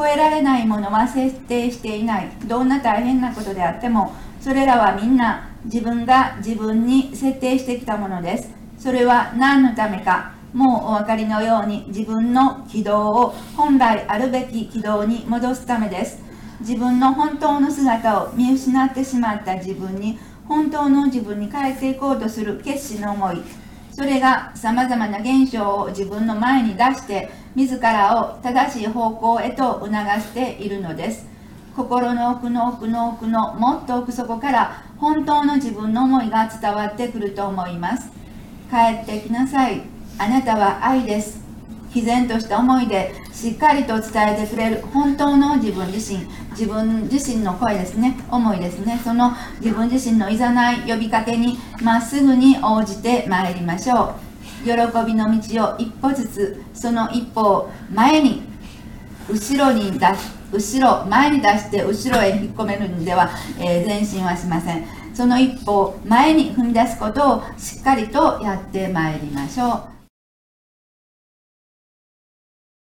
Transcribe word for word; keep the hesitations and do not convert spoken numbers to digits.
超えられないものは設定していない。どんな大変なことであっても、それらはみんな自分が自分に設定してきたものです。それは何のためか、もうお分かりのように自分の軌道を本来あるべき軌道に戻すためです。自分の本当の姿を見失ってしまった自分に、本当の自分に変えていこうとする決心の思い、それがさまざまな現象を自分の前に出して自らを正しい方向へと促しているのです。心の奥の奥の奥のもっと奥底から本当の自分の思いが伝わってくると思います。帰ってきなさい、あなたは愛です。毅然とした思いでしっかりと伝えてくれる本当の自分自身、自分自身の声ですね、思いですね。その自分自身のいざない呼びかけにまっすぐに応じてまいりましょう。喜びの道を一歩ずつ、その一歩を前に後ろに出し後ろ前に出して後ろへ引っ込めるんでは、えー、前進はしません。その一歩を前に踏み出すことをしっかりとやってまいりましょう。